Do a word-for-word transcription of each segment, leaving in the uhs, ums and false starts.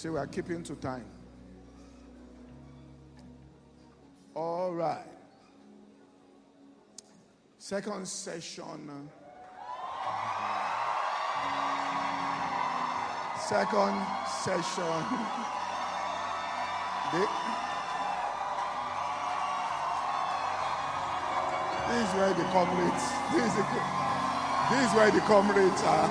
See, we are keeping to time. All right. Second session. Second session. The, this is where the comrades. This is, the, this is where the comrades are.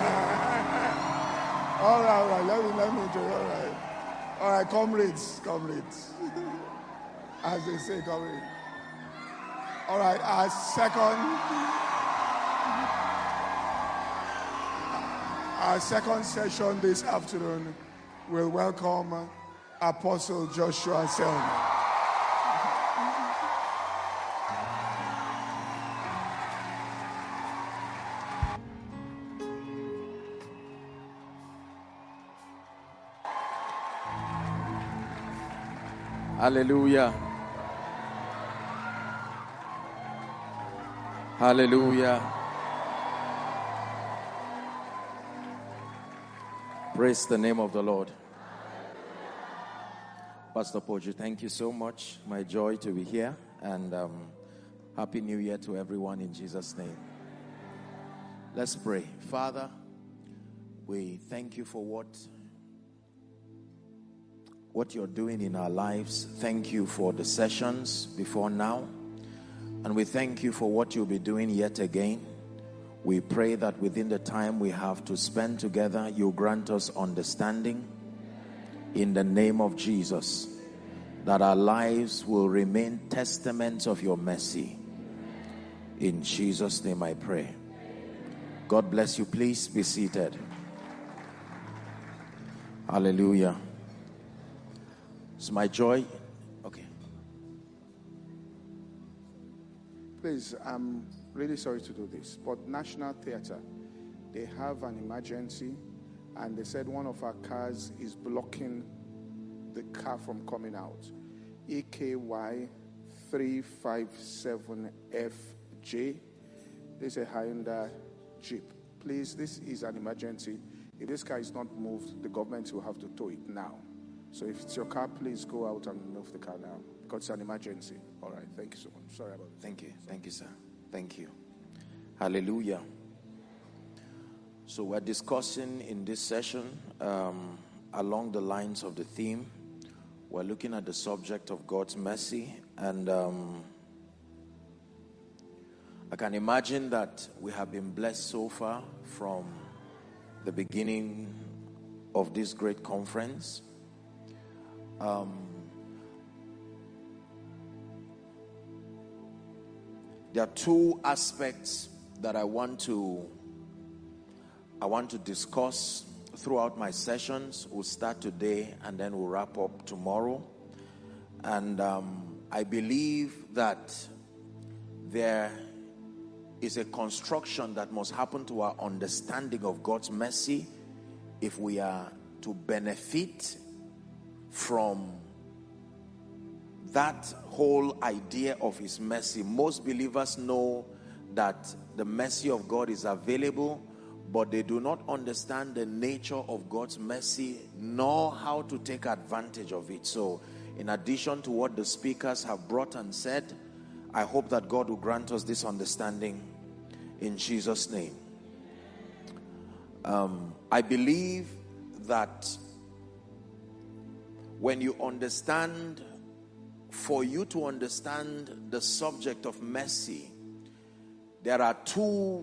all right, all right. Let me let me do it. All right. All right, comrades, comrades. As they say, comrades. All right, our second our second session this afternoon will welcome Apostle Joshua Selman. Hallelujah. Hallelujah. Praise the name of the Lord. Pastor Poju, thank you so much. My joy to be here, and um, Happy New Year to everyone in Jesus' name. Let's pray. Father, we thank you for what what you're doing in our lives. Thank you for the sessions before now. And we thank you for what you'll be doing yet again. We pray that within the time we have to spend together, you grant us understanding in the name of Jesus, that our lives will remain testaments of your mercy. In Jesus' name I pray. God bless you. Please be seated. Hallelujah. It's my joy. Okay. Please, I'm really sorry to do this, but National Theatre, they have an emergency, and they said one of our cars is blocking the car from coming out. E K Y three five seven F J. This is a Hyundai Jeep. Please, this is an emergency. If this car is not moved, the government will have to tow it now. So if it's your car, please go out and move the car now, because it's an emergency. All right, thank you so much. Sorry about that. Thank you. Thank you, sir. Thank you. Hallelujah. So we're discussing in this session um, along the lines of the theme. We're looking at the subject of God's mercy, and um, I can imagine that we have been blessed so far from the beginning of this great conference. Um, there are two aspects that I want to I want to discuss throughout my sessions. We'll start today and then we'll wrap up tomorrow. And um, I believe that there is a construction that must happen to our understanding of God's mercy if we are to benefit from that whole idea of his mercy. Most believers know that the mercy of God is available, but they do not understand the nature of God's mercy nor how to take advantage of it. So in addition to what the speakers have brought and said, I hope that God will grant us this understanding in Jesus' name. Um, I believe that when you understand, for you to understand the subject of mercy, there are two,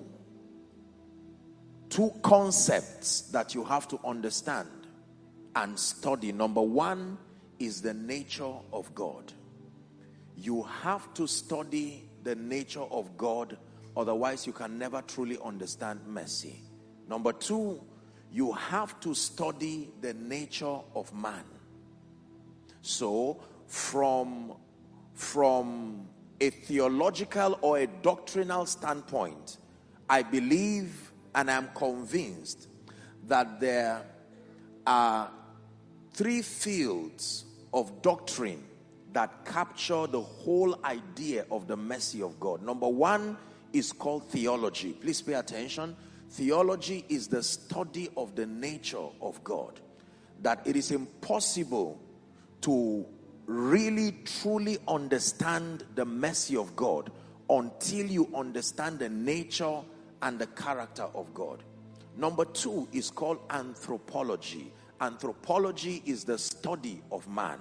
two concepts that you have to understand and study. Number one is the nature of God. You have to study the nature of God, otherwise you can never truly understand mercy. Number two, you have to study the nature of man. So, from, from a theological or a doctrinal standpoint, I believe and I'm convinced that there are three fields of doctrine that capture the whole idea of the mercy of God. Number one is called theology. Please pay attention. Theology is the study of the nature of God. that it is impossible to really truly understand the mercy of God until you understand the nature and the character of God. Number two is called anthropology. Anthropology is the study of man.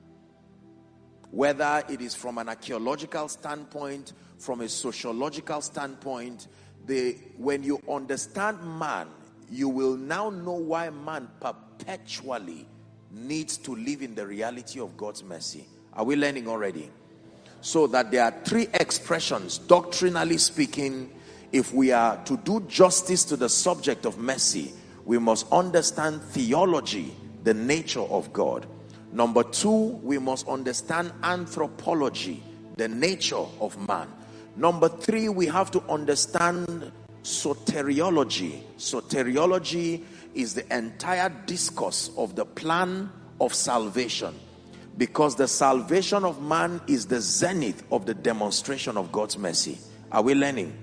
Whether it is from an archaeological standpoint, from a sociological standpoint, the, when you understand man, you will now know why man perpetually needs to live in the reality of God's mercy. Are we learning already? So that there are three expressions, doctrinally speaking. If we are to do justice to the subject of mercy, we must understand theology, the nature of God. Number two, we must understand anthropology, the nature of man. Number three, we have to understand soteriology. Soteriology is the entire discourse of the plan of salvation, because the salvation of man is the zenith of the demonstration of God's mercy. Are we learning?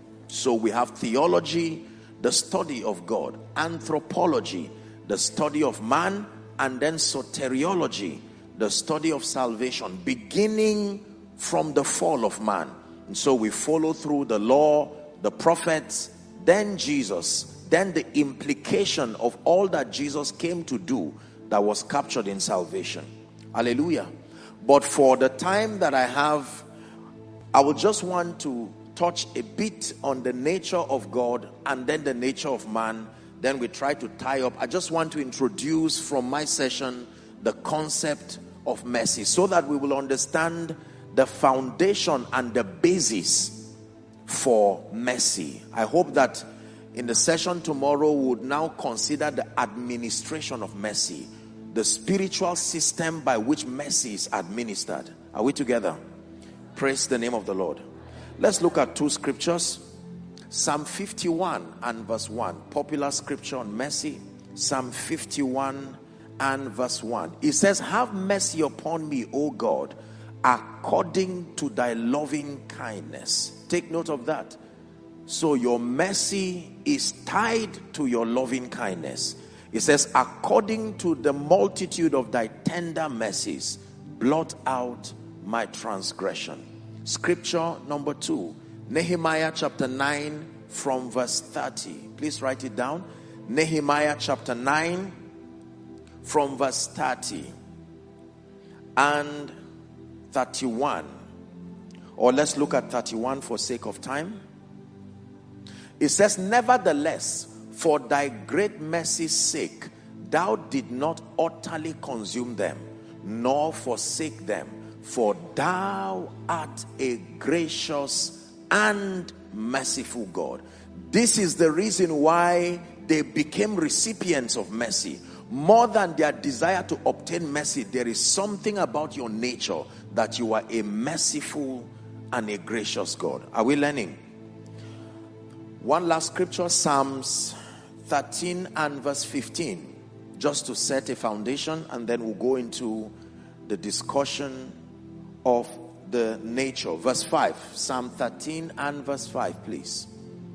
So we have theology, the study of God, anthropology, the study of man, and then soteriology, the study of salvation, beginning from the fall of man. And so we follow through the law, the prophets, then Jesus, then the implication of all that Jesus came to do that was captured in salvation. Hallelujah. But for the time that I have, I would just want to touch a bit on the nature of God and then the nature of man. Then we try to tie up. I just want to introduce from my session the concept of mercy, so that we will understand the foundation and the basis for mercy. I hope that in the session tomorrow we would now consider the administration of mercy, the spiritual system by which mercy is administered. Are we together? Praise the name of the Lord. Let's look at two scriptures. Psalm fifty-one and verse one. Popular scripture on mercy. Psalm fifty-one and verse one. It says, "Have mercy upon me, O God, according to thy loving kindness." Take note of that. So your mercy is tied to your loving kindness. It says, "According to the multitude of thy tender mercies, blot out my transgression." Scripture number two, Nehemiah chapter nine from verse thirty. Please write it down. Nehemiah chapter nine from verse thirty and thirty-one. Or let's look at thirty-one for sake of time. It says, "Nevertheless, for thy great mercy's sake, thou did not utterly consume them, nor forsake them. For thou art a gracious and merciful God." This is the reason why they became recipients of mercy. More than their desire to obtain mercy, there is something about your nature that you are a merciful and a gracious God. Are we learning? One last scripture, Psalms thirteen and verse fifteen, just to set a foundation, and then we'll go into the discussion of the nature. Verse five, Psalm thirteen and verse five, please.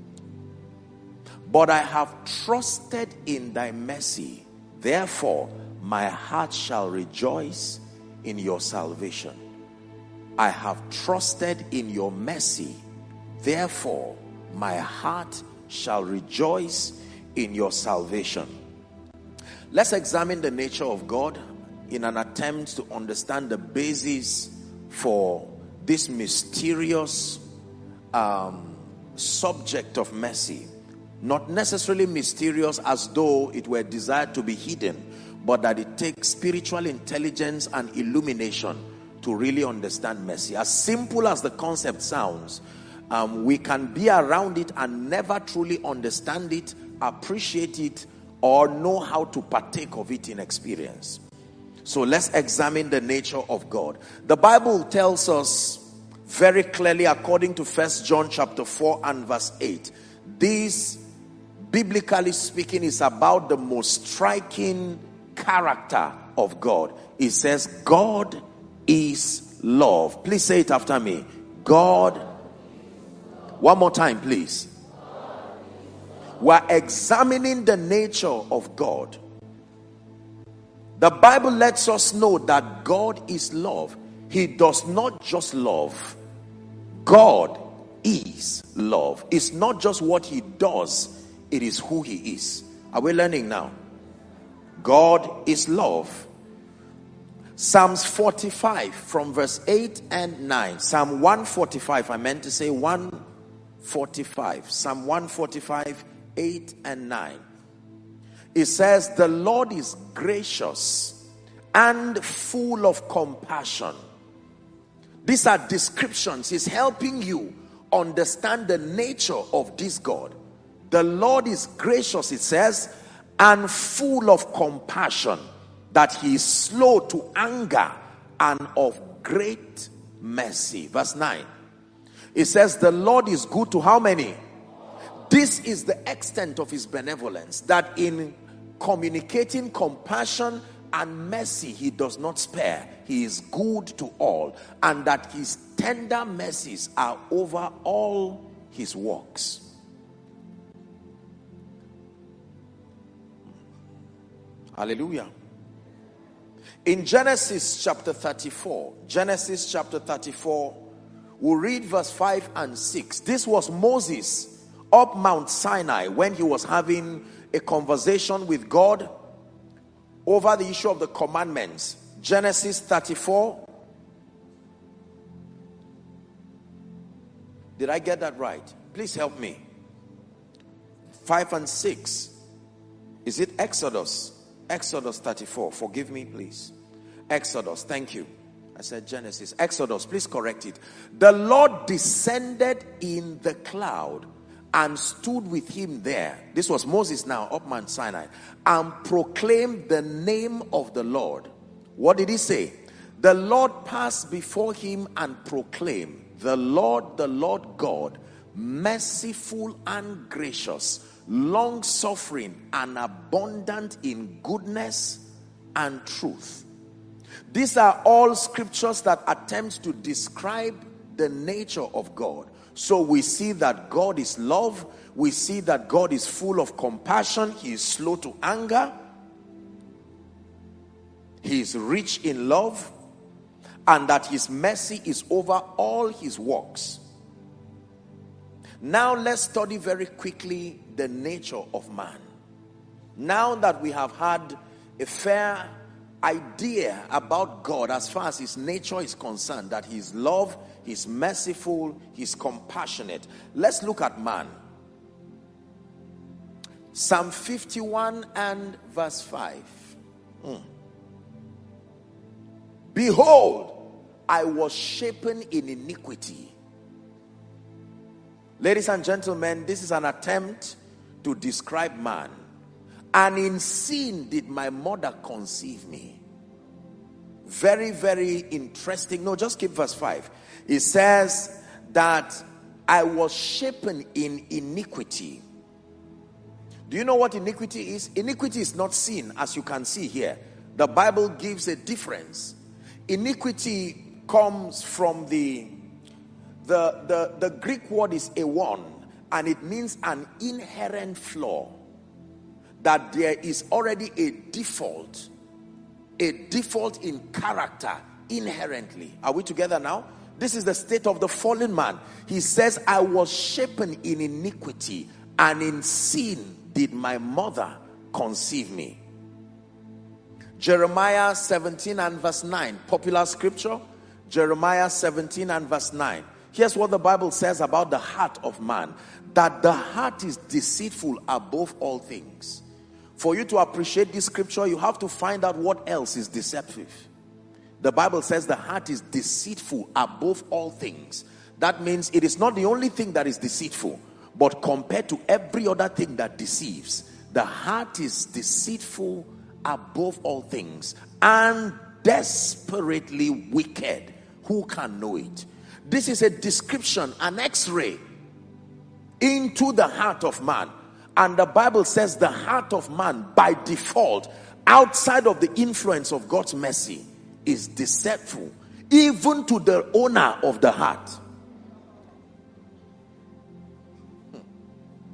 "But I have trusted in thy mercy, therefore my heart shall rejoice in your salvation." I have trusted in your mercy, therefore my heart shall rejoice in your salvation. Let's examine the nature of God in an attempt to understand the basis for this mysterious um, subject of mercy. Not necessarily mysterious as though it were desired to be hidden, but that it takes spiritual intelligence and illumination to really understand mercy. As simple as the concept sounds, um, we can be around it and never truly understand it, appreciate it, or know how to partake of it in experience. So let's examine the nature of God. The Bible tells us very clearly, according to First John chapter four and verse eight, this, biblically speaking, is about the most striking character of God. It says, God is love. Please say it after me. God. One more time, please. We're examining the nature of God. The Bible lets us know that God is love. He does not just love. God is love. It's not just what he does, it is who he is. Are we learning now? God is love. Psalms forty-five from verse eight and nine. Psalm one forty-five, I meant to say one forty-five. Psalm one forty-five, eight and nine. It says, the Lord is gracious and full of compassion. These are descriptions. He's helping you understand the nature of this God. The Lord is gracious, it says, and full of compassion, that he is slow to anger and of great mercy. Verse nine. It says, the Lord is good to how many? This is the extent of his benevolence, that in communicating compassion and mercy, he does not spare. He is good to all, and that his tender mercies are over all his works. Hallelujah. In Genesis chapter thirty-four, Genesis chapter thirty-four, we'll read verse five and six. This was Moses up Mount Sinai when he was having a conversation with God over the issue of the commandments. Genesis thirty-four. Did I get that right? Please help me. five and six. Is it Exodus? Exodus thirty-four. Forgive me, please. Exodus. Thank you. I said Genesis. Exodus. Please correct it. The Lord descended in the cloud and stood with him there. This was Moses now up Mount Sinai, and proclaimed the name of the Lord. What did he say? The Lord passed before him and proclaimed, the Lord, the Lord God, merciful and gracious, long-suffering and abundant in goodness and truth. These are all scriptures that attempt to describe the nature of God. So we see that God is love. We see that God is full of compassion. He is slow to anger. He is rich in love. And that his mercy is over all his works. Now let's study very quickly the nature of man. Now that we have had a fair idea about God as far as his nature is concerned, that he is love, he's merciful, he's compassionate, let's look at man. Psalm fifty-one and verse five. Mm. Behold, I was shapen in iniquity. Ladies and gentlemen, this is an attempt to describe man. And in sin did my mother conceive me. Very, very interesting. No, just keep verse five. It says that I was shapen in iniquity. Do you know what iniquity is? Iniquity is not sin, as you can see here. The Bible gives a difference. Iniquity comes from the, the, the, the Greek word is awon, and it means an inherent flaw. That there is already a default, a default in character inherently. Are we together now? This is the state of the fallen man. He says, I was shapen in iniquity, and in sin did my mother conceive me. Jeremiah seventeen and verse nine, popular scripture. Jeremiah seventeen and verse nine. Here's what the Bible says about the heart of man. That the heart is deceitful above all things. For you to appreciate this scripture, you have to find out what else is deceptive. The Bible says the heart is deceitful above all things. That means it is not the only thing that is deceitful, but compared to every other thing that deceives, the heart is deceitful above all things and desperately wicked. Who can know it? This is a description, an x-ray into the heart of man. And the Bible says the heart of man by default, outside of the influence of God's mercy, is deceitful, even to the owner of the heart.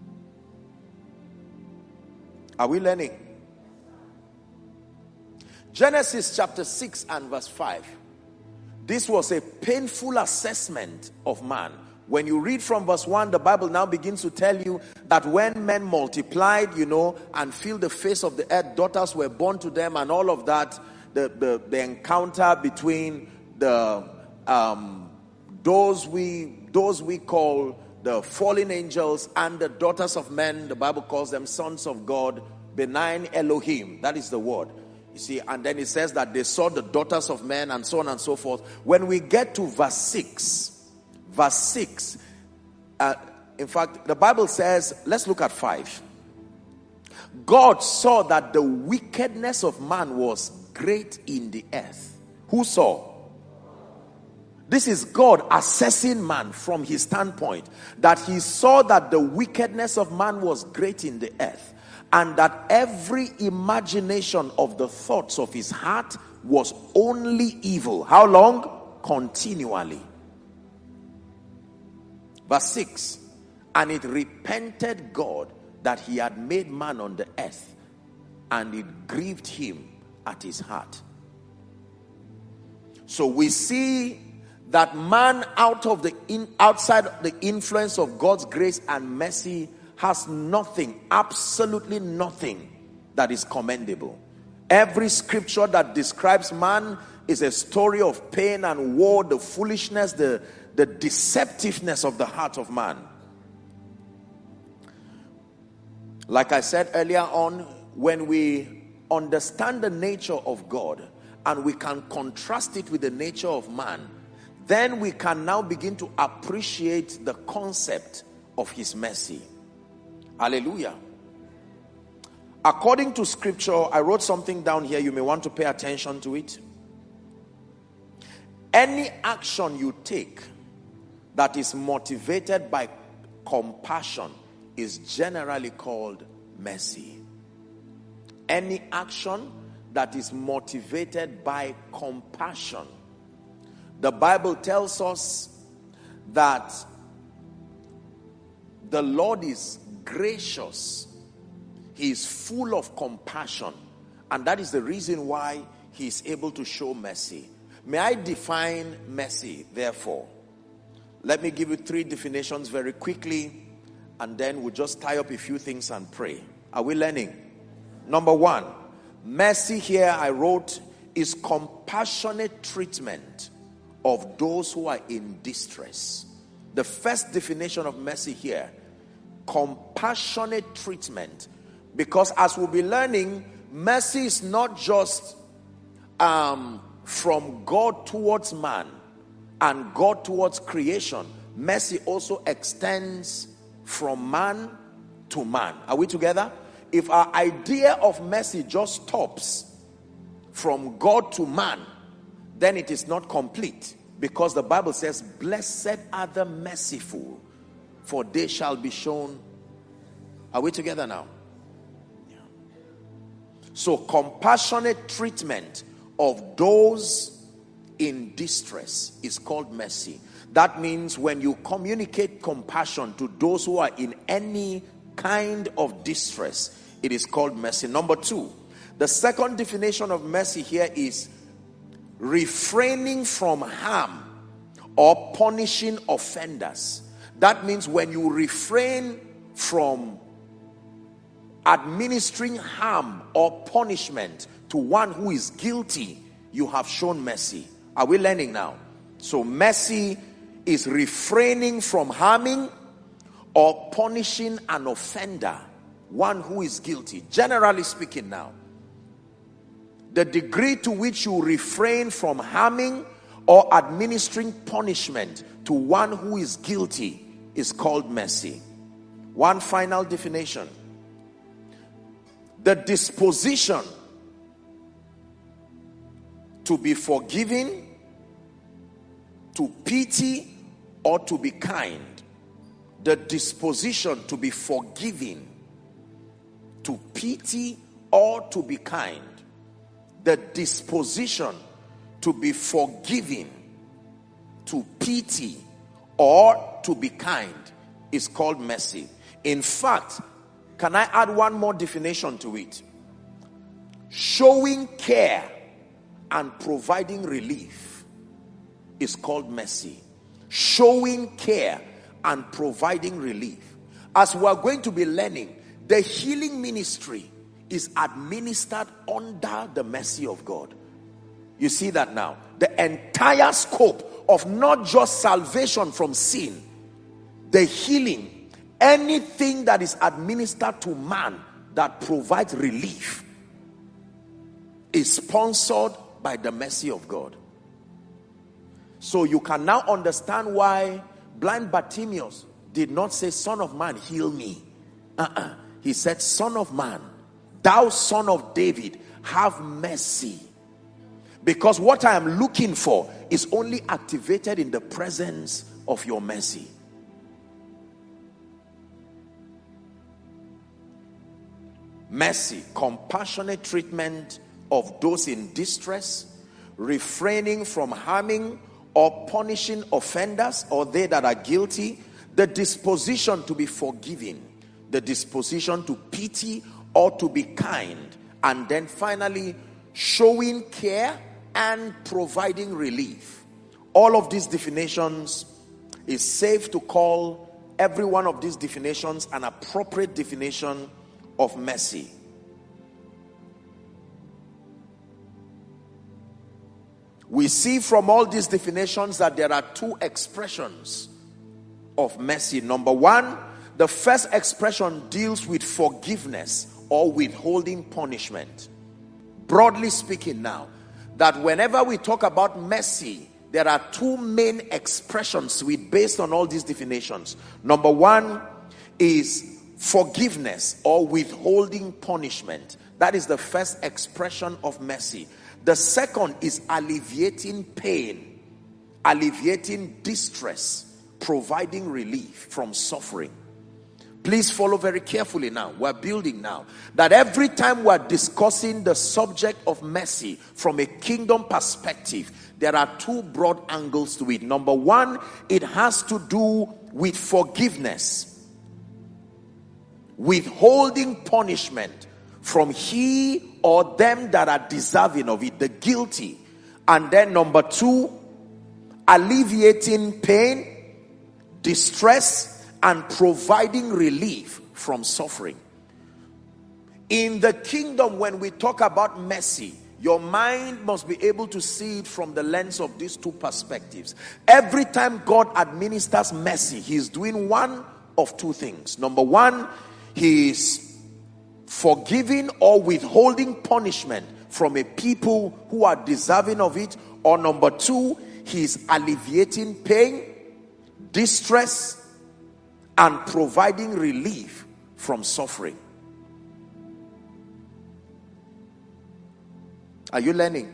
Are we learning? Genesis chapter six and verse five. This was a painful assessment of man. When you read from verse one, the Bible now begins to tell you that when men multiplied, you know, and filled the face of the earth, daughters were born to them and all of that, the, the, the encounter between the um, those we those we call the fallen angels and the daughters of men, the Bible calls them sons of God, benign Elohim, that is the word. You see, and then it says that they saw the daughters of men and so on and so forth. When we get to verse six, verse six, uh, in fact, the Bible says, let's look at five. God saw that the wickedness of man was great in the earth. Who saw? This is God assessing man from his standpoint, that he saw that the wickedness of man was great in the earth, and that every imagination of the thoughts of his heart was only evil. How long? Continually. Verse six. And it repented God that he had made man on the earth, and it grieved him at his heart. So we see that man, out of the in, outside the influence of God's grace and mercy, has nothing, absolutely nothing that is commendable. Every scripture that describes man is a story of pain and woe, the foolishness, the, the deceptiveness of the heart of man. Like I said earlier on, when we understand the nature of God and we can contrast it with the nature of man, then we can now begin to appreciate the concept of his mercy. Hallelujah. According to scripture, I wrote something down here. You may want to pay attention to it. Any action you take that is motivated by compassion is generally called mercy. Any action that is motivated by compassion. The Bible tells us that the Lord is gracious. He is full of compassion, and that is the reason why he is able to show mercy. May I define mercy, therefore? Let me give you three definitions very quickly, and then we'll just tie up a few things and pray. Are we learning? Number one, mercy here I wrote is compassionate treatment of those who are in distress. The first definition of mercy here, compassionate treatment. Because as we'll be learning, mercy is not just um, from God towards man and God towards creation. Mercy also extends from man to man. Are we together? If our idea of mercy just stops from God to man, then it is not complete. Because the Bible says, blessed are the merciful, for they shall be shown. Are we together now? Yeah. So compassionate treatment of those in distress is called mercy. That means when you communicate compassion to those who are in any kind of distress, it is called mercy. Number two, the second definition of mercy here is refraining from harm or punishing offenders. That means when you refrain from administering harm or punishment to one who is guilty, you have shown mercy. Are we learning now? So mercy is refraining from harming or punishing an offender, one who is guilty. Generally speaking now, the degree to which you refrain from harming or administering punishment to one who is guilty is called mercy. One final definition. The disposition to be forgiving, to pity, or to be kind. The disposition to be forgiving, to pity, or to be kind. The disposition to be forgiving, to pity, or to be kind is called mercy. In fact, can I add one more definition to it? Showing care and providing relief is called mercy. Showing care and providing relief. As we are going to be learning, the healing ministry is administered under the mercy of God. You see that now? The entire scope of not just salvation from sin, the healing, anything that is administered to man that provides relief is sponsored by the mercy of God. So you can now understand why blind Bartimaeus did not say, "Son of man, heal me." Uh-uh. He said, "Son of man, thou son of David, have mercy." Because what I am looking for is only activated in the presence of your mercy. Mercy, compassionate treatment of those in distress, refraining from harming or punishing offenders or they that are guilty, the disposition to be forgiving, the disposition to pity or to be kind, and then finally showing care and providing relief. All of these definitions, is safe to call every one of these definitions an appropriate definition of mercy. We see from all these definitions that there are two expressions of mercy. Number one, the first expression deals with forgiveness or withholding punishment. Broadly speaking now, that whenever we talk about mercy, there are two main expressions with based on all these definitions. Number one is forgiveness or withholding punishment. That is the first expression of mercy. The second is alleviating pain, alleviating distress, providing relief from suffering. Please follow very carefully now. We're building now. That every time we're discussing the subject of mercy from a kingdom perspective, there are two broad angles to it. Number one, it has to do with forgiveness, withholding punishment from he or them that are deserving of it, the guilty. And then number two, alleviating pain, distress, and providing relief from suffering. In the kingdom, when we talk about mercy, your mind must be able to see it from the lens of these two perspectives. Every time God administers mercy, he is doing one of two things. Number one, he is forgiving or withholding punishment from a people who are deserving of it. Or number two, he is alleviating pain, distress, and providing relief from suffering. Are you learning?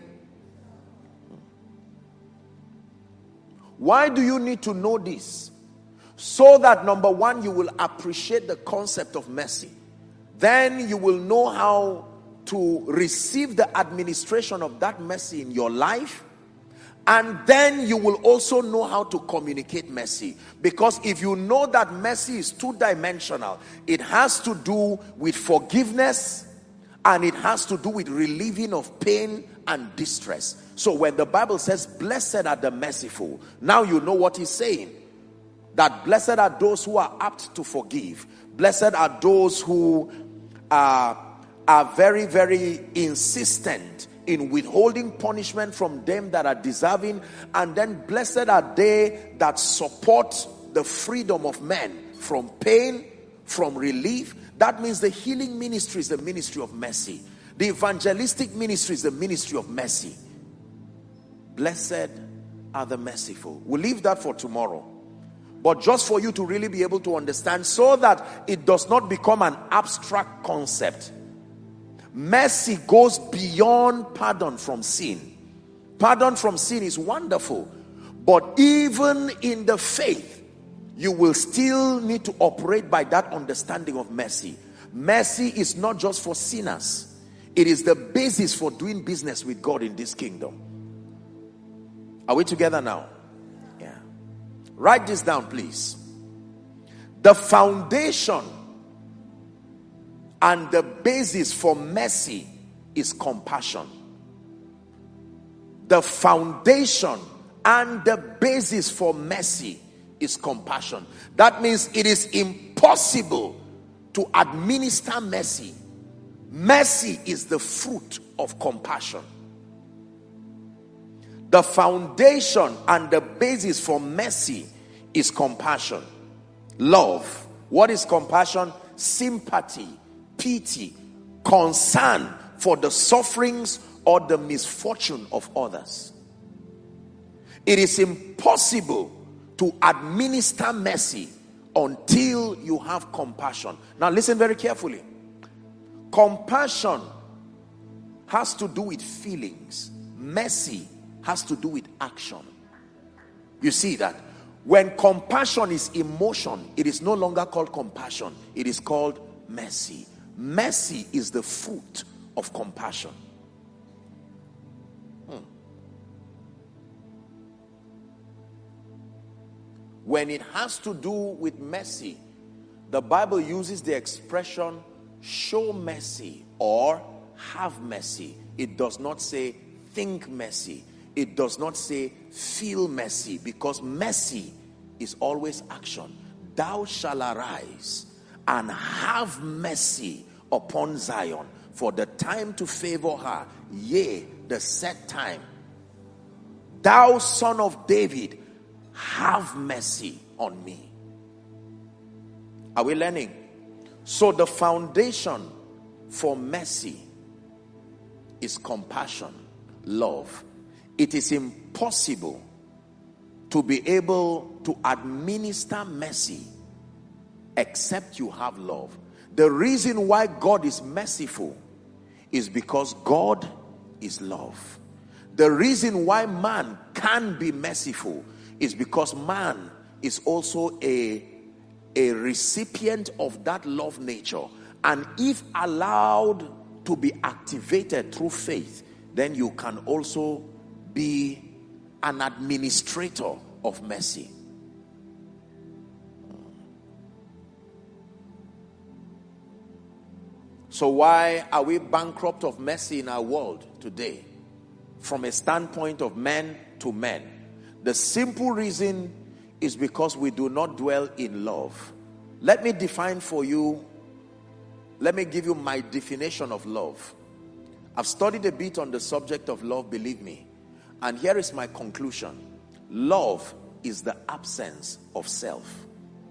Why do you need to know this? So that number one, you will appreciate the concept of mercy. Then you will know how to receive the administration of that mercy in your life. And then you will also know how to communicate mercy. Because if you know that mercy is two-dimensional, it has to do with forgiveness and it has to do with relieving of pain and distress. So when the Bible says, blessed are the merciful, now you know what he's saying. That blessed are those who are apt to forgive. Blessed are those who are, are very, very insistent in withholding punishment from them that are deserving. And then blessed are they that support the freedom of men from pain, from relief. That means the healing ministry is the ministry of mercy. The evangelistic ministry is the ministry of mercy. Blessed are the merciful. We'll leave that for tomorrow. But just for you to really be able to understand, so that it does not become an abstract concept. Mercy goes beyond pardon from sin. Pardon from sin is wonderful. But even in the faith, you will still need to operate by that understanding of mercy. Mercy is not just for sinners. It is the basis for doing business with God in this kingdom. Are we together now? Yeah. Write this down, please. The foundation and the basis for mercy is compassion. The foundation and the basis for mercy is compassion. That means it is impossible to administer mercy. Mercy is the fruit of compassion. The foundation and the basis for mercy is compassion. Love. What is compassion? Sympathy, pity, concern for the sufferings or the misfortune of others. It is impossible to administer mercy until you have compassion. Now listen very carefully. Compassion has to do with feelings. Mercy has to do with action. You see that? When compassion is emotion, it is no longer called compassion. It is called mercy. Mercy is the fruit of compassion. Hmm. When it has to do with mercy, the Bible uses the expression show mercy or have mercy. It does not say think mercy. It does not say feel mercy, because mercy is always action. Thou shalt arise and have mercy upon Zion, for the time to favor her, yea, the set time. Thou son of David, have mercy on me. Are we learning? So the foundation for mercy is compassion, love. It is impossible to be able to administer mercy except you have love. The reason why God is merciful is because God is love. The reason why man can be merciful is because man is also a, a recipient of that love nature. And if allowed to be activated through faith, then you can also be an administrator of mercy. So why are we bankrupt of mercy in our world today? From a standpoint of men to men. The simple reason is because we do not dwell in love. Let me define for you, let me give you my definition of love. I've studied a bit on the subject of love, believe me. And here is my conclusion. Love is the absence of self.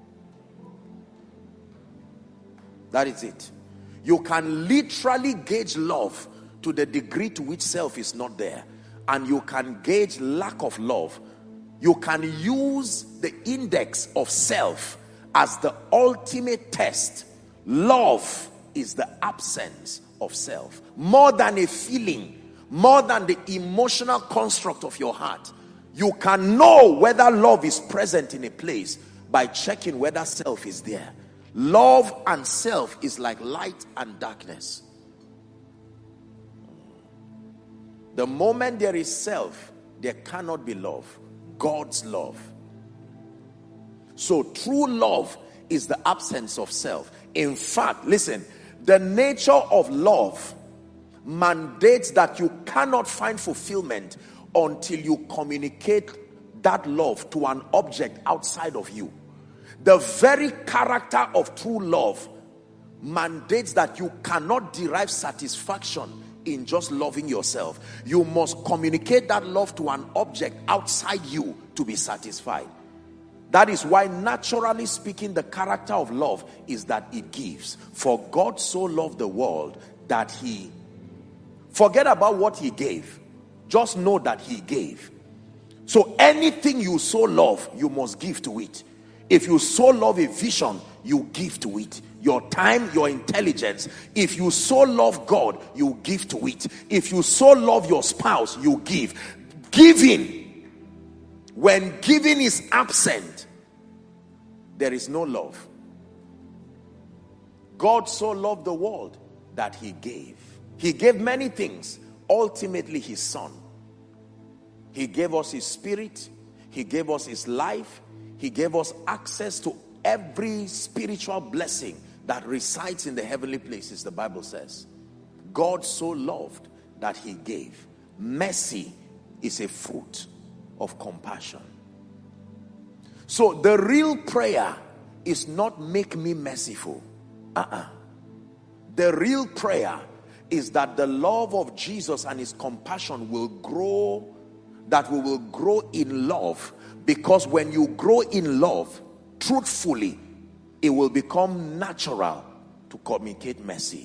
That is it. You can literally gauge love to the degree to which self is not there. And you can gauge lack of love. You can use the index of self as the ultimate test. Love is the absence of self. More than a feeling, more than the emotional construct of your heart. You can know whether love is present in a place by checking whether self is there. Love and self is like light and darkness. The moment there is self, there cannot be love. God's love. So true love is the absence of self. In fact, listen, the nature of love mandates that you cannot find fulfillment until you communicate that love to an object outside of you. The very character of true love mandates that you cannot derive satisfaction in just loving yourself. You must communicate that love to an object outside you to be satisfied. That is why, naturally speaking, the character of love is that it gives. For God so loved the world that he, forget about what he gave, just know that he gave. So anything you so love, you must give to it. If you so love a vision, you give to it. Your time, your intelligence. If you so love God, you give to it. If you so love your spouse, you give. Giving, when giving is absent, there is no love. God so loved the world that he gave. He gave many things. Ultimately, his son. He gave us his spirit. He gave us his life. He gave us access to every spiritual blessing that resides in the heavenly places, the Bible says. God so loved that he gave. Mercy is a fruit of compassion. So the real prayer is not make me merciful. Uh-uh. The real prayer is that the love of Jesus and his compassion will grow, that we will grow in love. Because when you grow in love, truthfully, it will become natural to communicate mercy.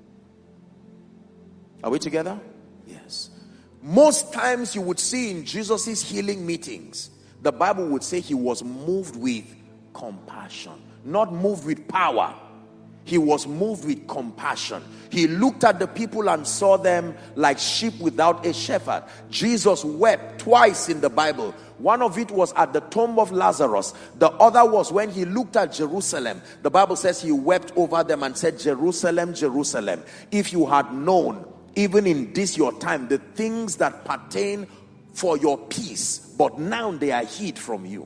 Are we together? Yes. Most times you would see in Jesus' healing meetings, the Bible would say he was moved with compassion, not moved with power. He was moved with compassion. He looked at the people and saw them like sheep without a shepherd. Jesus wept twice in the Bible. One of it was at the tomb of Lazarus. The other was when he looked at Jerusalem. The Bible says he wept over them and said, Jerusalem, Jerusalem, if you had known, even in this your time, the things that pertain for your peace, but now they are hid from you.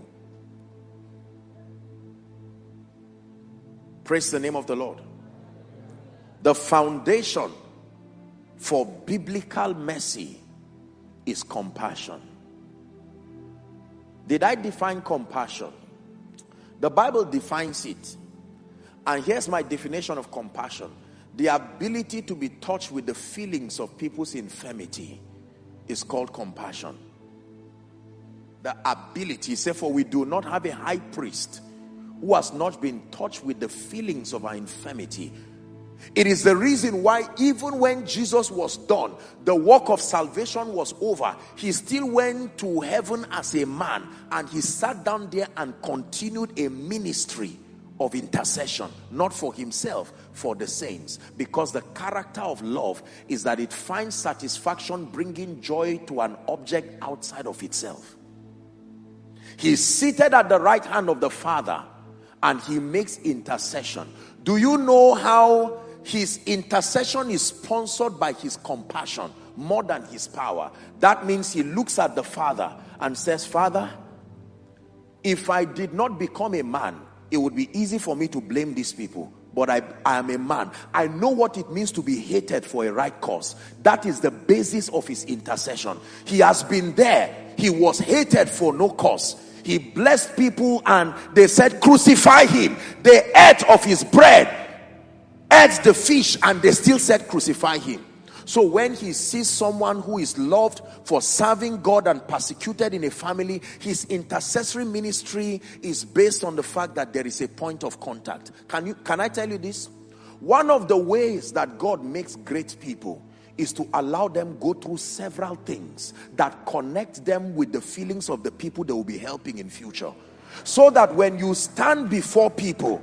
Praise the name of the Lord. The foundation for biblical mercy is compassion. Did I define compassion? The Bible defines it. And here's my definition of compassion. The ability to be touched with the feelings of people's infirmity is called compassion. The ability, he said, for we do not have a high priest who has not been touched with the feelings of our infirmity. It is the reason why even when Jesus was done, the work of salvation was over, he still went to heaven as a man, and he sat down there and continued a ministry of intercession, not for himself, for the saints. Because the character of love is that it finds satisfaction bringing joy to an object outside of itself. He's seated at the right hand of the Father, and he makes intercession. Do you know how his intercession is sponsored by his compassion more than his power? That means he looks at the Father and says, Father, if I did not become a man, it would be easy for me to blame these people. But I, I am a man. I know what it means to be hated for a right cause. That is the basis of his intercession. He has been there. He was hated for no cause. He blessed people and they said, crucify him. They ate of his bread, ate the fish, and they still said, crucify him. So when he sees someone who is loved for serving God and persecuted in a family, his intercessory ministry is based on the fact that there is a point of contact. Can you, can I tell you this? One of the ways that God makes great people is to allow them go through several things that connect them with the feelings of the people they will be helping in future. So that when you stand before people,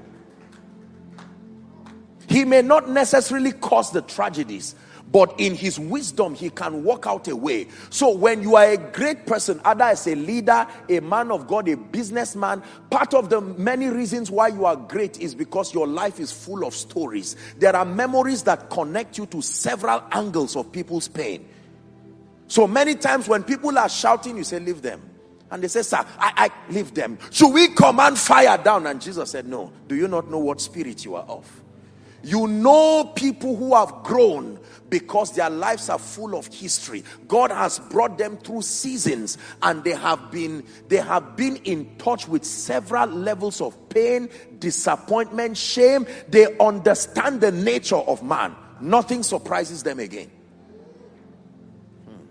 he may not necessarily cause the tragedies, but in his wisdom, he can work out a way. So when you are a great person, either as a leader, a man of God, a businessman, part of the many reasons why you are great is because your life is full of stories. There are memories that connect you to several angles of people's pain. So many times when people are shouting, you say, leave them. And they say, sir, I, I leave them. Should we command fire down? And Jesus said, no. Do you not know what spirit you are of? You know people who have grown because their lives are full of history. God has brought them through seasons, and they have been they have been in touch with several levels of pain, disappointment, shame. They understand the nature of man. Nothing surprises them again. Hmm.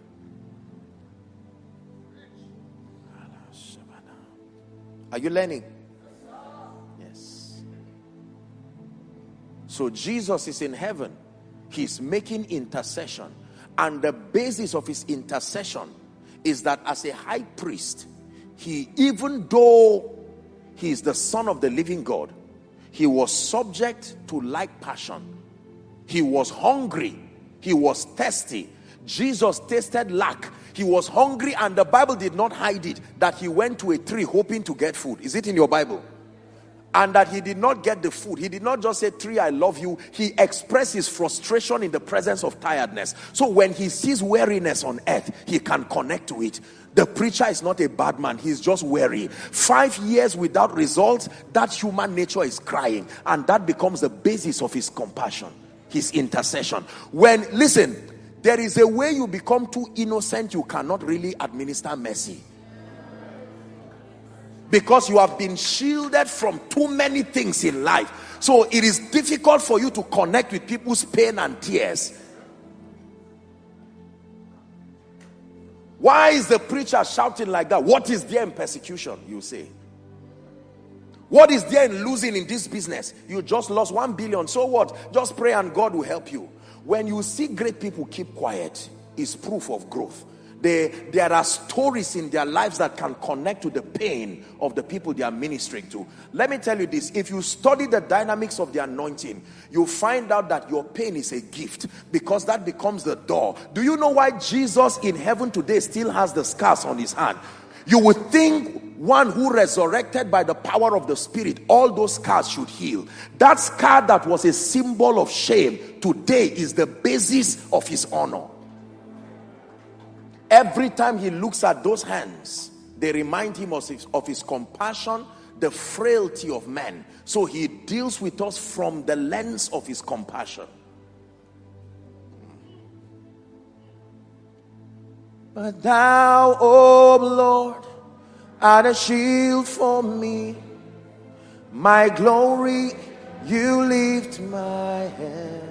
Are you learning? So Jesus is in heaven. He's making intercession. And the basis of his intercession is that as a high priest, he, even though he is the Son of the living God, he was subject to like passion. He was hungry. He was thirsty. Jesus tasted lack. He was hungry, and the Bible did not hide it, that he went to a tree hoping to get food. Is it in your Bible? And that he did not get the food. He did not just say, tree, I love you. He expressed his frustration in the presence of tiredness. So when he sees weariness on earth, he can connect to it. The preacher is not a bad man. He's just weary. Five years without results, that human nature is crying. And that becomes the basis of his compassion, his intercession. When, listen, There is a way you become too innocent, you cannot really administer mercy. Because you have been shielded from too many things in life. So it is difficult for you to connect with people's pain and tears. Why is the preacher shouting like that? What is there in persecution, you say? What is there in losing in this business? You just lost one billion. So what? Just pray and God will help you. When you see great people keep quiet, it's proof of growth. They, there are stories in their lives that can connect to the pain of the people they are ministering to. Let me tell you this. If you study the dynamics of the anointing, you find out that your pain is a gift, because that becomes the door. Do you know why Jesus in heaven today still has the scars on his hand? You would think one who resurrected by the power of the Spirit, all those scars should heal. That scar that was a symbol of shame today is the basis of his honor. Every time he looks at those hands, they remind him of his, of his compassion, the frailty of man. So he deals with us from the lens of his compassion. But thou, O Lord, art a shield for me. My glory, you lift my head.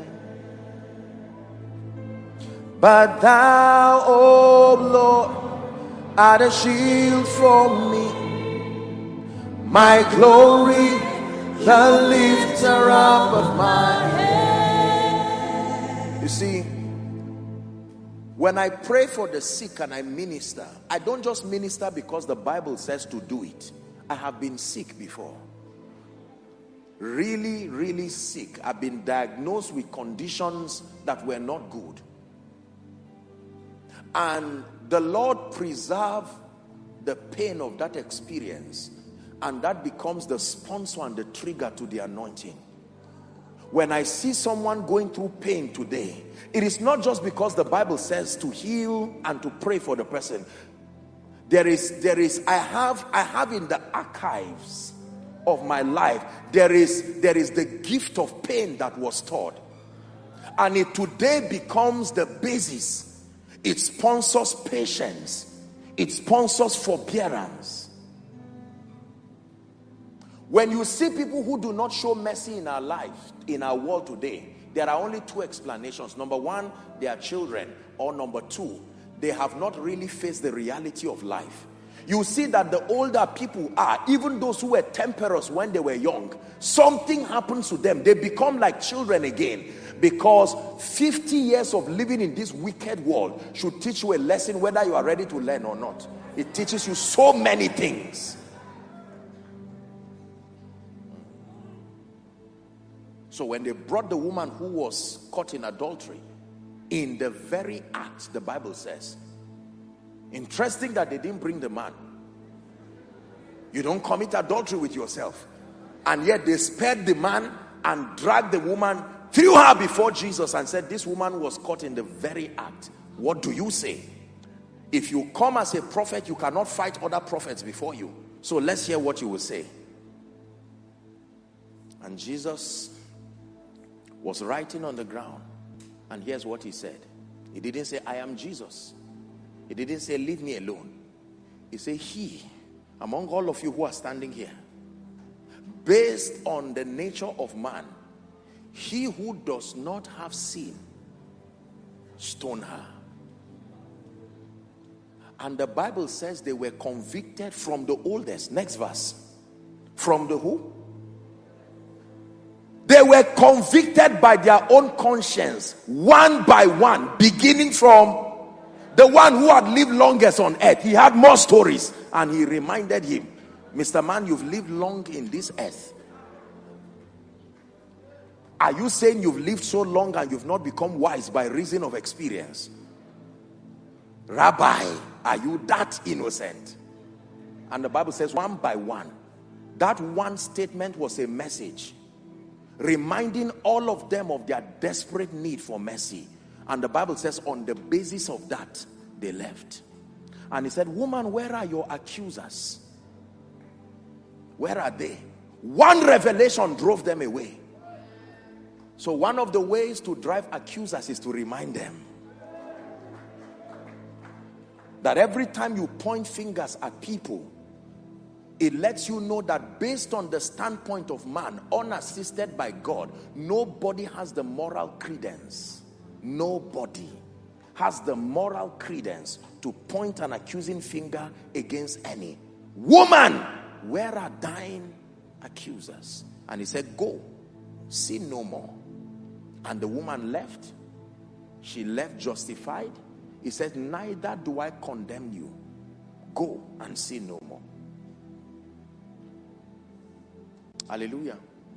But thou, O Lord, art a shield for me. My glory, the lifter up of my head. You see, when I pray for the sick and I minister, I don't just minister because the Bible says to do it. I have been sick before. Really, really sick. I've been diagnosed with conditions that were not good. And the Lord preserve the pain of that experience, and that becomes the sponsor and the trigger to the anointing. When I see someone going through pain today, it is not just because the Bible says to heal and to pray for the person. There is, there is, I have, I have in the archives of my life, there is, there is the gift of pain that was taught. And it today becomes the basis. It sponsors patience. It sponsors forbearance. When you see people who do not show mercy in our life, in our world today, there are only two explanations. Number one, they are children. Or number two, they have not really faced the reality of life. You see that the older people are, even those who were temperous when they were young, something happens to them. They become like children again. Because fifty years of living in this wicked world should teach you a lesson whether you are ready to learn or not. It teaches you so many things. So when they brought the woman who was caught in adultery, in the very act, the Bible says, interesting that they didn't bring the man. You don't commit adultery with yourself. And yet they spared the man and dragged the woman, threw her before Jesus and said, this woman was caught in the very act. What do you say? If you come as a prophet, you cannot fight other prophets before you. So let's hear what you will say. And Jesus was writing on the ground. And here's what he said. He didn't say, I am Jesus. He didn't say, leave me alone. He said, he, among all of you who are standing here, based on the nature of man, he who does not have sin, stone her. And the Bible says they were convicted from the oldest. Next verse. From the who? They were convicted by their own conscience, one by one, beginning from the one who had lived longest on earth. He had more stories, and he reminded him, Mister Man, you've lived long in this earth. Are you saying you've lived so long and you've not become wise by reason of experience? Rabbi, are you that innocent? And the Bible says one by one. That one statement was a message, reminding all of them of their desperate need for mercy. And the Bible says on the basis of that, they left. And he said, woman, where are your accusers? Where are they? One revelation drove them away. So one of the ways to drive accusers is to remind them That every time you point fingers at people, it lets you know that based on the standpoint of man, unassisted by God, nobody has the moral credence. Nobody has the moral credence to point an accusing finger against any. Woman, where are thine accusers? And he said, go, sin no more. And the woman left. She left justified. He said, neither do I condemn you. Go and sin no more. Hallelujah.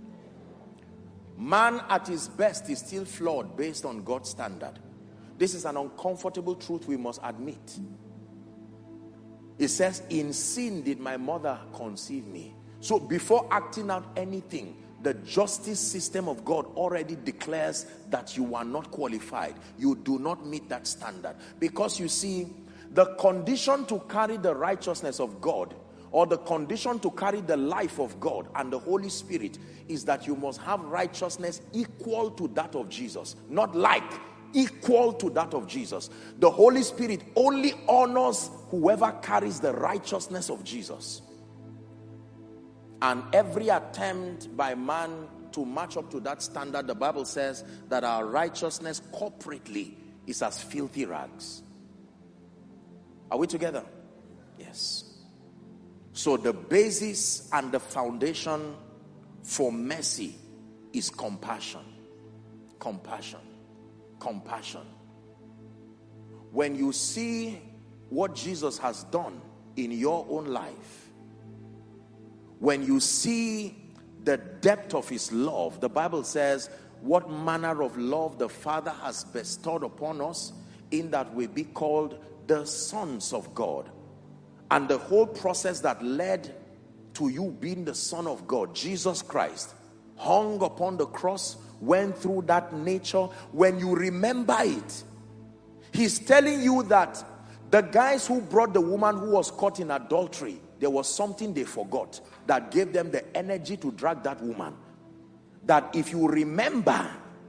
Man at his best is still flawed based on God's standard. This is an uncomfortable truth we must admit. It says, in sin did my mother conceive me. So before acting out anything, the justice system of God already declares that you are not qualified. You do not meet that standard. Because you see, the condition to carry the righteousness of God, or the condition to carry the life of God and the Holy Spirit, is that you must have righteousness equal to that of Jesus. Not like, equal to that of Jesus. The Holy Spirit only honors whoever carries the righteousness of Jesus. And every attempt by man to match up to that standard, the Bible says that our righteousness corporately is as filthy rags. Are we together? Yes. So the basis and the foundation for mercy is compassion. Compassion. Compassion. When you see what Jesus has done in your own life, when you see the depth of his love, the Bible says, what manner of love the Father has bestowed upon us, in that we be called the sons of God. And the whole process that led to you being the Son of God, Jesus Christ, hung upon the cross, went through that nature. When you remember it, he's telling you that the guys who brought the woman who was caught in adultery, there was something they forgot that gave them the energy to drag that woman. That if you remember,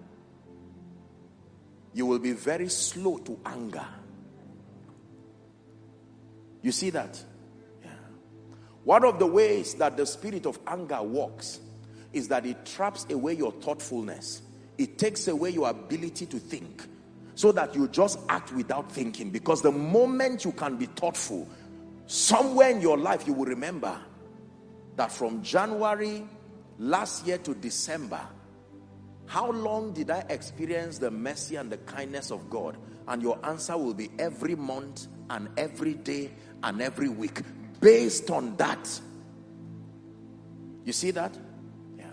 you will be very slow to anger. You see that? Yeah. One of the ways that the spirit of anger works is that it traps away your thoughtfulness. It takes away your ability to think, so that you just act without thinking. Because the moment you can be thoughtful, somewhere in your life you will remember that from January last year to December, how long did I experience the mercy and the kindness of God? And your answer will be every month and every day and every week, based on that. You see that? Yeah.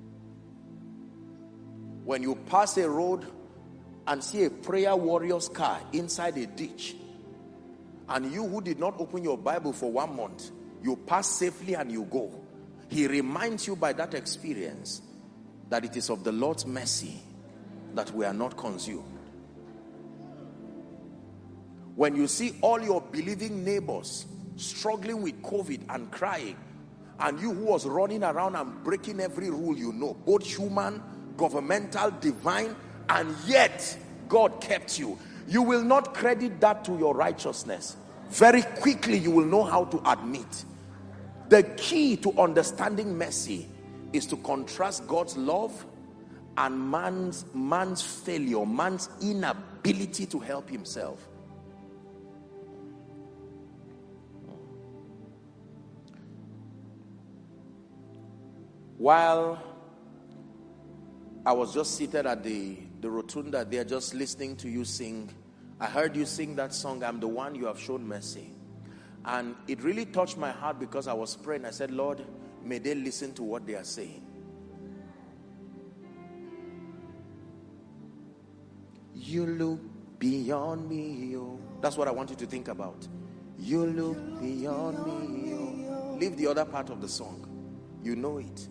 When you pass a road and see a prayer warrior's car inside a ditch, and you who did not open your Bible for one month, you pass safely and you go, he reminds you by that experience that it is of the Lord's mercy that we are not consumed. When you see all your believing neighbors struggling with COVID and crying, and you who was running around and breaking every rule you know, both human, governmental, divine, and yet God kept you, you will not credit that to your righteousness. Very quickly you will know how to admit. The key to understanding mercy is to contrast God's love and man's, man's failure, man's inability to help himself. While I was just seated at the, the rotunda there, just listening to you sing, I heard you sing that song, I'm the one you have shown mercy. And it really touched my heart, because I was praying. I said, Lord, may they listen to what they are saying. You look beyond me, oh. That's what I want you to think about. You look beyond me, oh. Leave the other part of the song. You know it.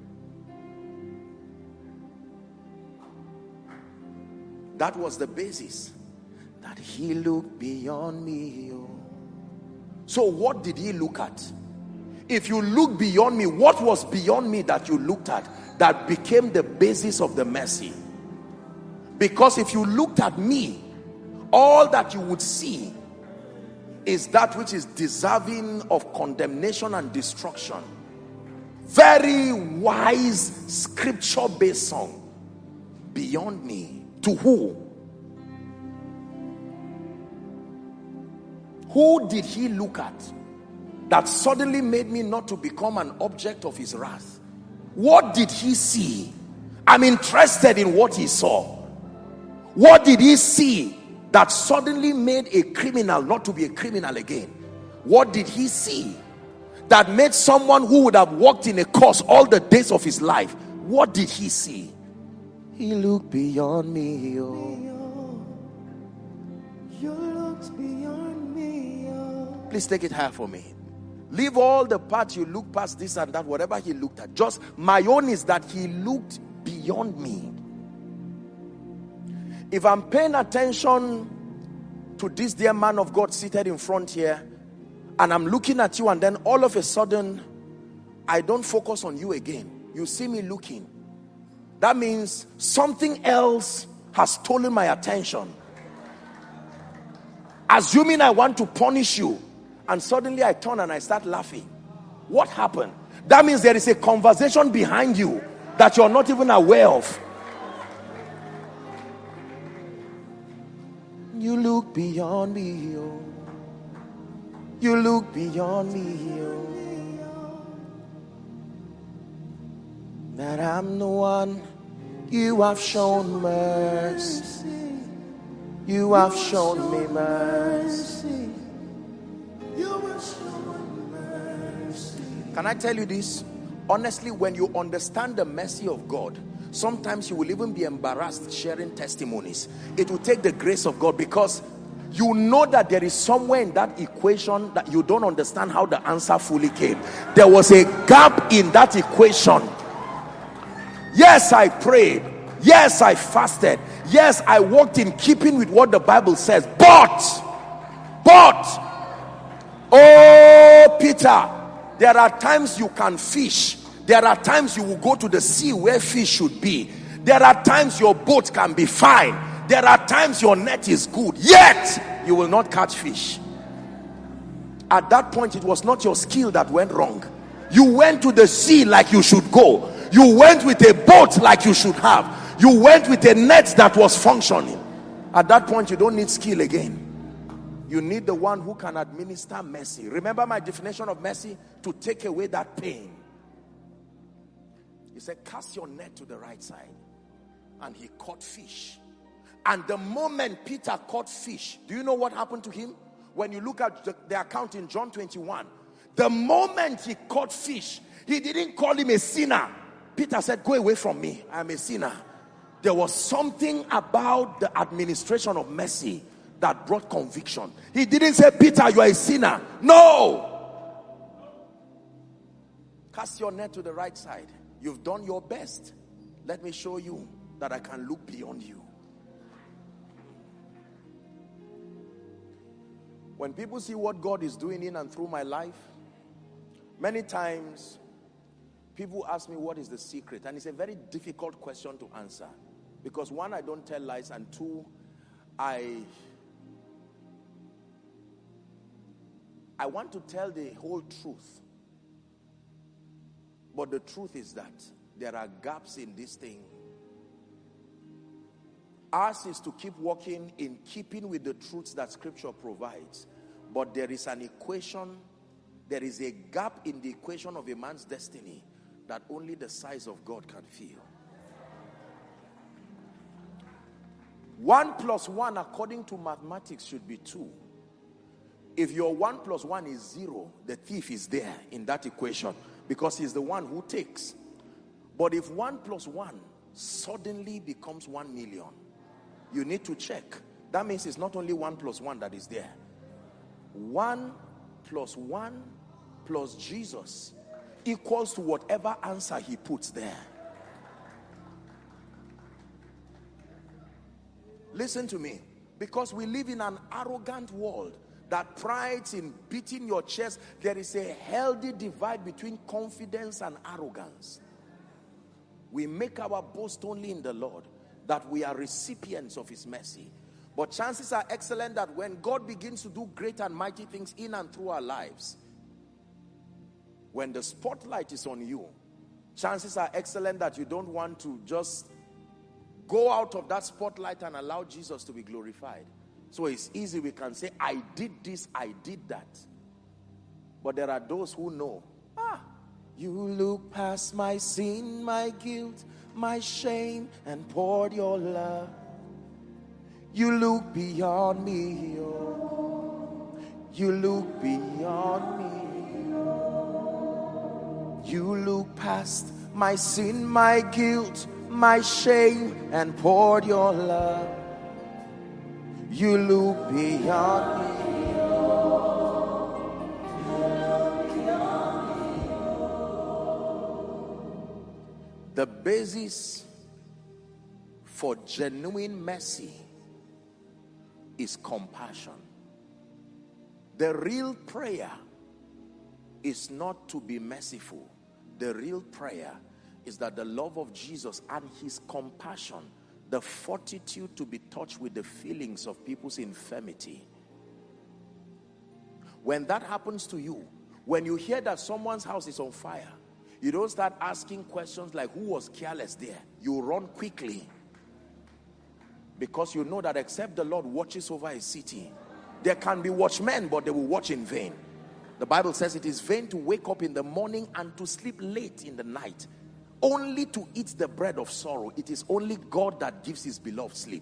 That was the basis. That he looked beyond me. Oh. So what did he look at? If you look beyond me, what was beyond me that you looked at that became the basis of the mercy? Because if you looked at me, all that you would see is that which is deserving of condemnation and destruction. Very wise scripture-based song. Beyond me. To who? Who did he look at that suddenly made me not to become an object of his wrath? What did he see? I'm interested in what he saw. What did he see that suddenly made a criminal not to be a criminal again? What did he see that made someone who would have walked in a course all the days of his life? What did he see? He looked beyond me, oh. You looked beyond me, oh. Please take it higher for me. Leave all the parts you look past this and that, whatever he looked at. Just my own is that he looked beyond me. If I'm paying attention to this dear man of God seated in front here, and I'm looking at you, and then all of a sudden I don't focus on you again, you see me looking, that means something else has stolen my attention. Assuming I want to punish you, and suddenly I turn and I start laughing. What happened? That means there is a conversation behind you that you're not even aware of. You look beyond me, oh. You look beyond me, oh. That I'm the one. You have shown mercy. You have shown me mercy. You have shown mercy. Can I tell you this? Honestly, when you understand the mercy of God, sometimes you will even be embarrassed sharing testimonies. It will take the grace of God, because you know that there is somewhere in that equation that you don't understand how the answer fully came. There was a gap in that equation. Yes, I prayed. Yes, I fasted. Yes, I walked in keeping with what the Bible says. But, but, oh, Peter, there are times you can fish. There are times you will go to the sea where fish should be. There are times your boat can be fine. There are times your net is good. Yet, you will not catch fish. At that point, it was not your skill that went wrong. You went to the sea like you should go. You went with a boat like you should have. You went with a net that was functioning. At that point, you don't need skill again. You need the one who can administer mercy. Remember my definition of mercy? To take away that pain. He said, cast your net to the right side. And he caught fish. And the moment Peter caught fish, do you know what happened to him? When you look at the, the account in John twenty-one, the moment he caught fish, he didn't call him a sinner. Peter said, go away from me, I am a sinner. There was something about the administration of mercy that brought conviction. He didn't say, Peter, you are a sinner. No. Cast your net to the right side. You've done your best. Let me show you that I can look beyond you. When people see what God is doing in and through my life, many times people ask me what is the secret, and it's a very difficult question to answer, because one, I don't tell lies, and two, I I want to tell the whole truth. But the truth is that there are gaps in this thing. Ours is to keep walking in keeping with the truths that Scripture provides. But there is an equation, there is a gap in the equation of a man's destiny that only the size of God can fill. One plus one according to mathematics should be two. If your one plus one is zero, the thief is there in that equation, because he's the one who takes. But if one plus one suddenly becomes one million, you need to check. That means it's not only one plus one that is there. One plus one plus Jesus equals to whatever answer he puts there. Listen to me. Because we live in an arrogant world that prides in beating your chest, there is a healthy divide between confidence and arrogance. We make our boast only in the Lord, that we are recipients of his mercy. But chances are excellent that when God begins to do great and mighty things in and through our lives, when the spotlight is on you, chances are excellent that you don't want to just go out of that spotlight and allow Jesus to be glorified. So it's easy, we can say, I did this, I did that. But there are those who know, ah, you look past my sin, my guilt, my shame, and poured your love. You look beyond me, oh. You look beyond me. You look past my sin, my guilt, my shame, and poured your love. You look beyond me. The basis for genuine mercy is compassion. The real prayer is not to be merciful. The real prayer is that the love of Jesus and his compassion, the fortitude to be touched with the feelings of people's infirmity. When that happens to you, when you hear that someone's house is on fire, you don't start asking questions like, who was careless there? You run quickly. Because you know that except the Lord watches over a city, there can be watchmen, but they will watch in vain. The Bible says it is vain to wake up in the morning and to sleep late in the night, only to eat the bread of sorrow. It is only God that gives his beloved sleep.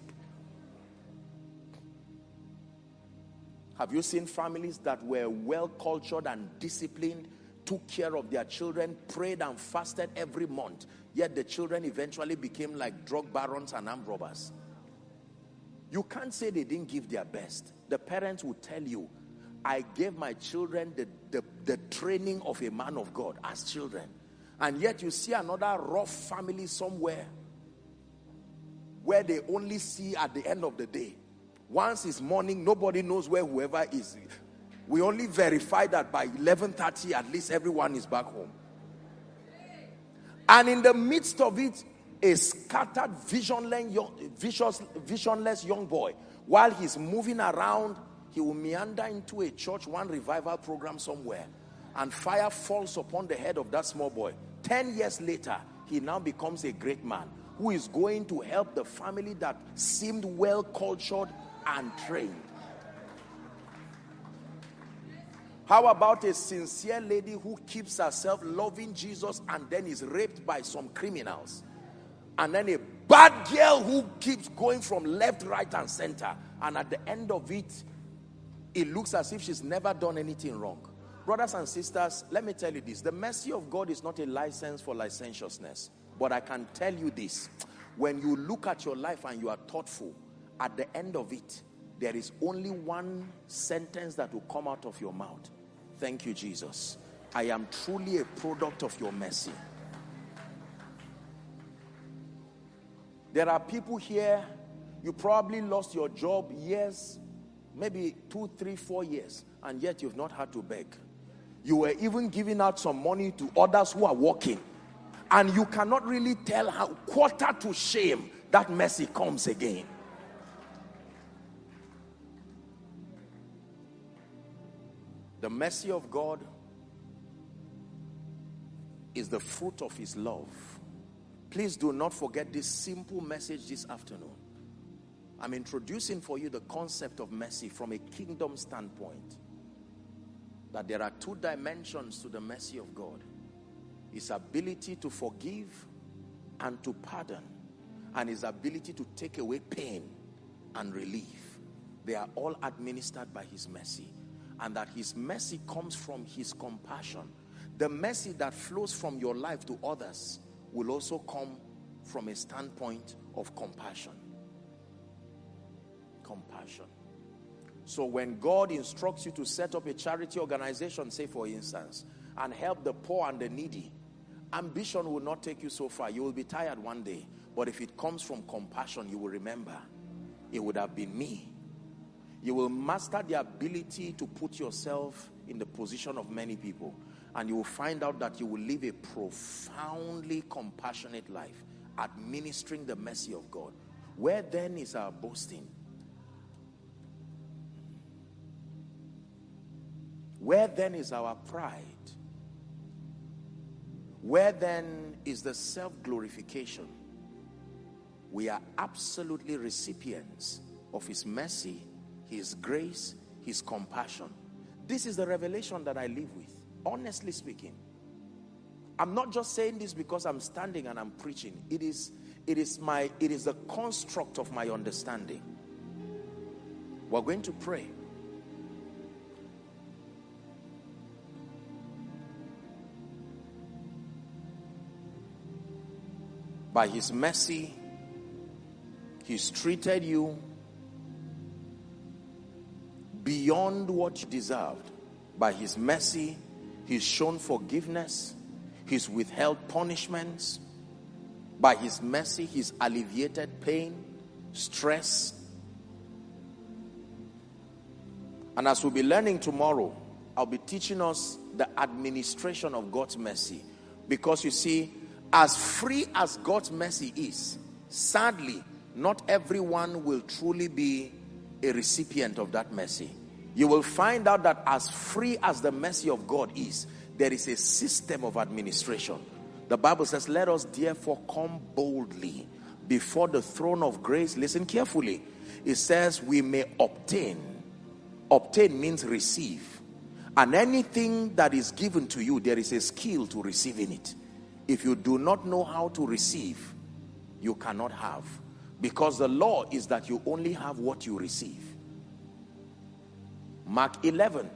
Have you seen families that were well cultured and disciplined, took care of their children, prayed and fasted every month, yet the children eventually became like drug barons and armed robbers? You can't say they didn't give their best. The parents will tell you, I gave my children the, the, the training of a man of God as children. And yet you see another rough family somewhere where they only see at the end of the day. Once it's morning, nobody knows where whoever is. We only verify that by eleven thirty, at least everyone is back home. And in the midst of it, a scattered, visionless young, vicious, visionless young boy, while he's moving around, he will meander into a church, one revival program somewhere, and fire falls upon the head of that small boy. Ten years later, he now becomes a great man who is going to help the family that seemed well cultured and trained. How about a sincere lady who keeps herself loving Jesus and then is raped by some criminals? And then a bad girl who keeps going from left, right, and center. And at the end of it, it looks as if she's never done anything wrong. Brothers and sisters, let me tell you this. The mercy of God is not a license for licentiousness. But I can tell you this. When you look at your life and you are thoughtful, at the end of it, there is only one sentence that will come out of your mouth. Thank you, Jesus. I am truly a product of your mercy. There are people here, you probably lost your job years, maybe two, three, four years, and yet you've not had to beg. You were even giving out some money to others who are working. And you cannot really tell how, quarter to shame, that mercy comes again. The mercy of God is the fruit of his love. Please do not forget this simple message this afternoon. I'm introducing for you the concept of mercy from a kingdom standpoint. That there are two dimensions to the mercy of God. His ability to forgive and to pardon, and his ability to take away pain and relief. They are all administered by his mercy. And that his mercy comes from his compassion. The mercy that flows from your life to others will also come from a standpoint of compassion. Compassion. So when God instructs you to set up a charity organization, say for instance, and help the poor and the needy, ambition will not take you so far. You will be tired one day. But if it comes from compassion, you will remember, it would have been me. You will master the ability to put yourself in the position of many people. And you will find out that you will live a profoundly compassionate life, administering the mercy of God. Where then is our boasting? Where then is our pride? Where then is the self-glorification? We are absolutely recipients of his mercy, his grace, his compassion. This is the revelation that I live with, honestly speaking. I'm not just saying this because I'm standing and I'm preaching. It is, it is my, it is the construct of my understanding. We're going to pray. By his mercy, he's treated you beyond what you deserved. By his mercy, he's shown forgiveness. He's withheld punishments. By his mercy, he's alleviated pain, stress. And as we'll be learning tomorrow, I'll be teaching us the administration of God's mercy. Because you see, as free as God's mercy is, sadly, not everyone will truly be a recipient of that mercy. You will find out that as free as the mercy of God is, there is a system of administration. The Bible says, let us therefore come boldly before the throne of grace. Listen carefully. It says we may obtain. Obtain means receive. And anything that is given to you, there is a skill to receiving it. If you do not know how to receive, you cannot have. Because the law is that you only have what you receive. Mark eleven,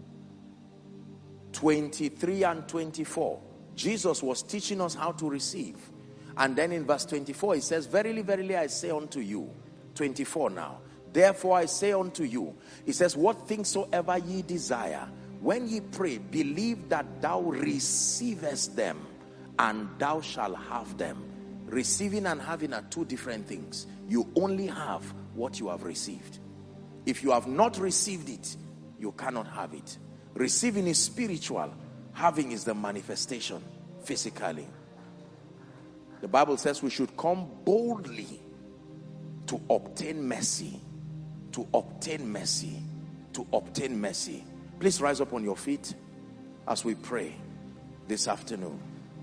twenty-three and twenty-four. Jesus was teaching us how to receive. And then in verse twenty-four, he says, verily, verily, I say unto you. twenty-four now. Therefore I say unto you. He says, what things soever ye desire, when ye pray, believe that thou receivest them, and thou shalt have them. Receiving and having are two different things. You only have what you have received. If you have not received it, you cannot have it. Receiving is spiritual. Having is the manifestation physically. The Bible says we should come boldly to obtain mercy. To obtain mercy. To obtain mercy. Please rise up on your feet as we pray this afternoon.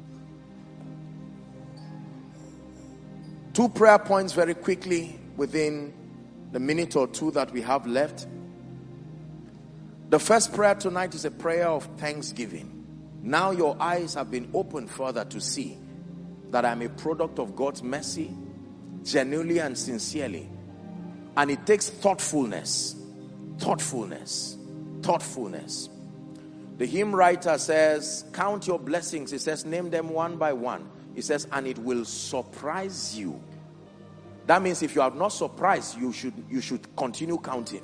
Two prayer points very quickly within the minute or two that we have left. The first prayer tonight is a prayer of thanksgiving. Now your eyes have been opened further to see that I'm a product of God's mercy, genuinely and sincerely. And it takes thoughtfulness, thoughtfulness, thoughtfulness. The hymn writer says, count your blessings. He says, name them one by one. He says, and it will surprise you. That means if you are not surprised, you should, you should continue counting.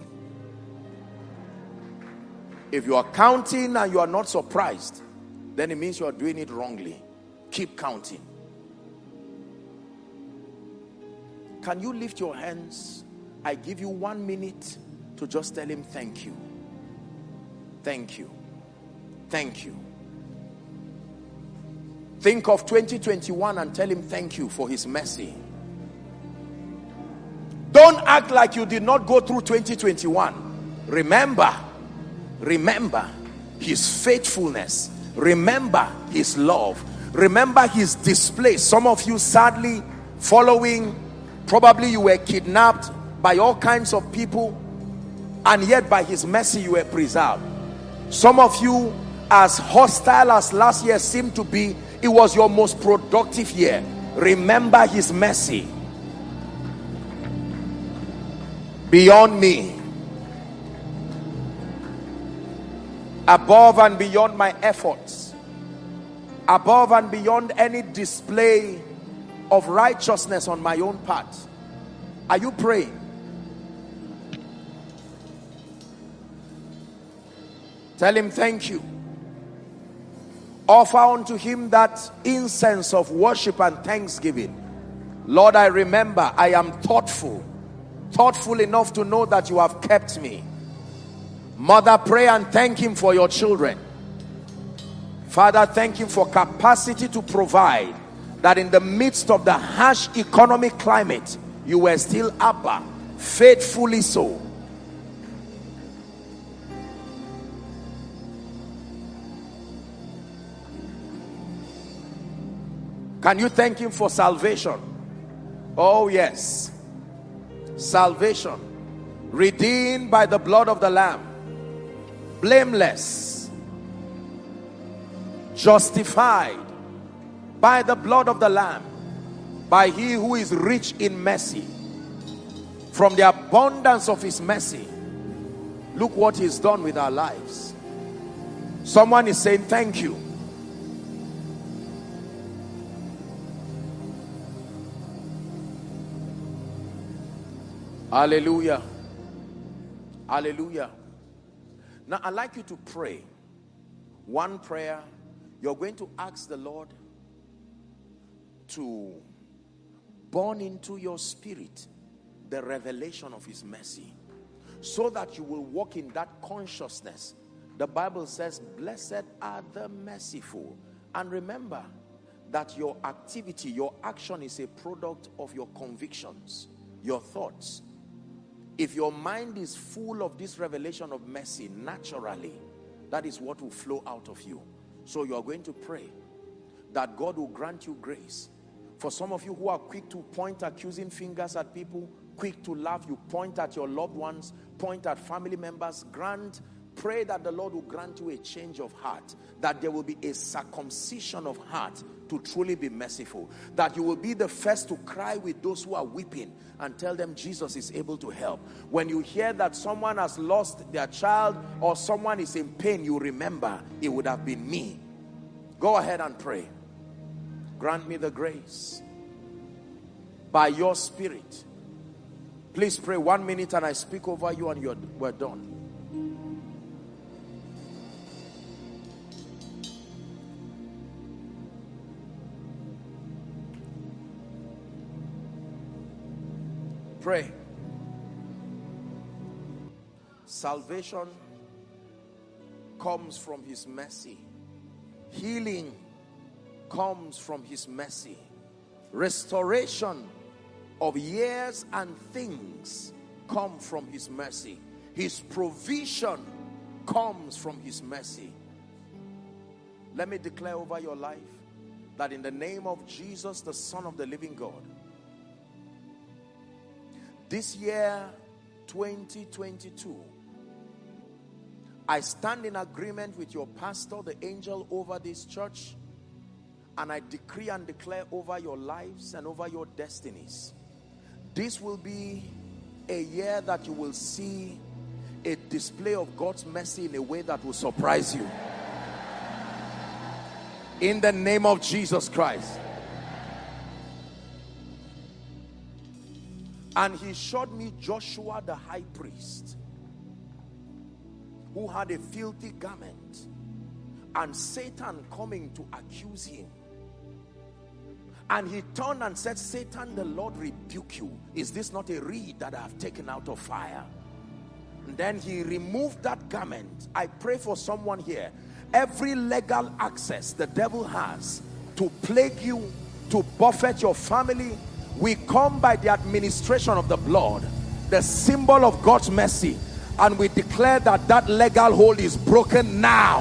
If you are counting and you are not surprised, then it means you are doing it wrongly. Keep counting. Can you lift your hands? I give you one minute to just tell him thank you. Thank you. Thank you. Think of twenty twenty-one and tell him thank you for his mercy. Don't act like you did not go through twenty twenty-one. Remember, remember his faithfulness. Remember his love. Remember his display. Some of you sadly following, probably you were kidnapped by all kinds of people, and yet by his mercy you were preserved. Some of you, as hostile as last year seemed to be, it was your most productive year. Remember his mercy. Beyond me, above and beyond my efforts, above and beyond any display of righteousness on my own part. Are you praying? Tell him thank you. Offer unto him that incense of worship and thanksgiving. Lord, I remember I am thoughtful. Thoughtful enough to know that you have kept me. Mother, pray and thank him for your children. Father, thank him for capacity to provide, that in the midst of the harsh economic climate, you were still Abba, faithfully so. Can you thank him for salvation? Oh yes. Salvation. Redeemed by the blood of the Lamb. Blameless. Justified by the blood of the Lamb. By he who is rich in mercy. From the abundance of his mercy. Look what he's done with our lives. Someone is saying thank you. Hallelujah. Hallelujah. Now I'd like you to pray one prayer. You're going to ask the Lord to burn into your spirit the revelation of his mercy, so that you will walk in that consciousness. The Bible says, blessed are the merciful. And remember that your activity, your action is a product of your convictions, your thoughts. If your mind is full of this revelation of mercy, naturally, that is what will flow out of you. So you are going to pray that God will grant you grace. For some of you who are quick to point accusing fingers at people, quick to laugh, you point at your loved ones, point at family members, grant, pray that the Lord will grant you a change of heart, that there will be a circumcision of heart to truly be merciful, that you will be the first to cry with those who are weeping and tell them Jesus is able to help. When you hear that someone has lost their child or someone is in pain, you remember it would have been me. Go ahead and pray. Grant me the grace by your spirit. Please pray one minute and I speak over you and you're, we're done. Pray. Salvation comes from his mercy. Healing comes from his mercy. Restoration of years and things come from his mercy. His provision comes from his mercy. Let me declare over your life that in the name of Jesus, the Son of the living God, this year twenty twenty-two, I stand in agreement with your pastor, the angel over this church, and I decree and declare over your lives and over your destinies. This will be a year that you will see a display of God's mercy in a way that will surprise you. In the name of Jesus Christ. And he showed me Joshua the high priest, who had a filthy garment, and Satan coming to accuse him. And he turned and said, Satan, the Lord rebuke you. Is this not a reed that I have taken out of fire? And then he removed that garment. I pray for someone here. Every legal access the devil has to plague you, to buffet your family, we come by the administration of the blood, the symbol of God's mercy, and we declare that that legal hold is broken now.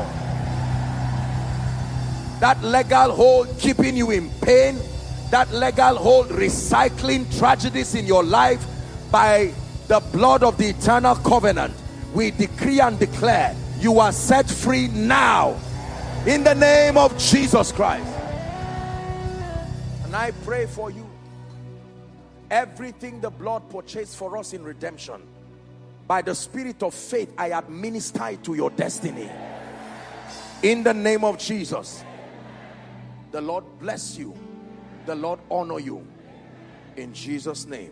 That legal hold keeping you in pain, that legal hold recycling tragedies in your life, by the blood of the eternal covenant, we decree and declare you are set free now in the name of Jesus Christ. And I pray for you, everything the blood purchased for us in redemption, by the spirit of faith, I administer it to your destiny in the name of Jesus. The Lord bless you. The Lord honor you in Jesus' name.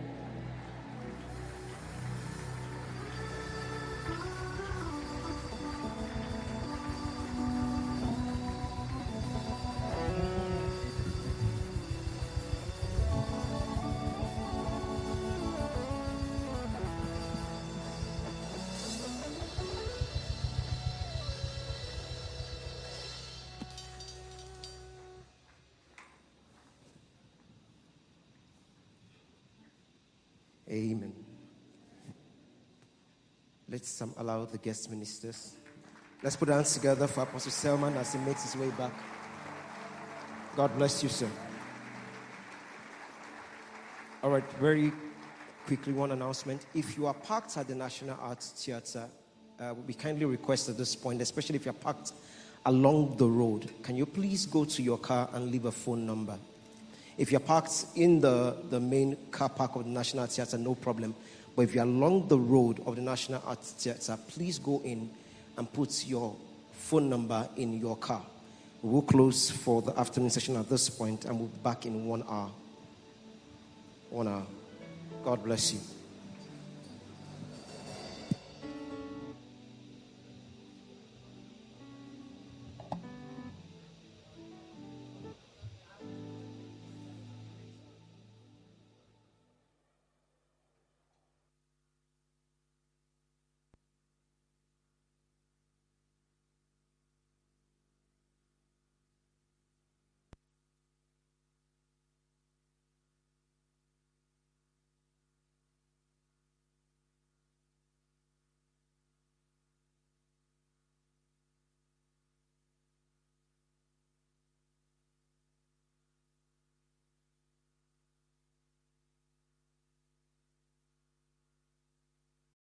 Amen. Let's um, allow the guest ministers. Let's put our hands together for Apostle Selman as he makes his way back. God bless you, sir. All right, very quickly, one announcement. If you are parked at the National Arts Theatre, uh, we kindly request at this point, especially if you're parked along the road, can you please go to your car and leave a phone number? If you're parked in the, the main car park of the National Arts Theatre, no problem. But if you're along the road of the National Arts Theatre, please go in and put your phone number in your car. We will close for the afternoon session at this point, and we'll be back in one hour. One hour. God bless you.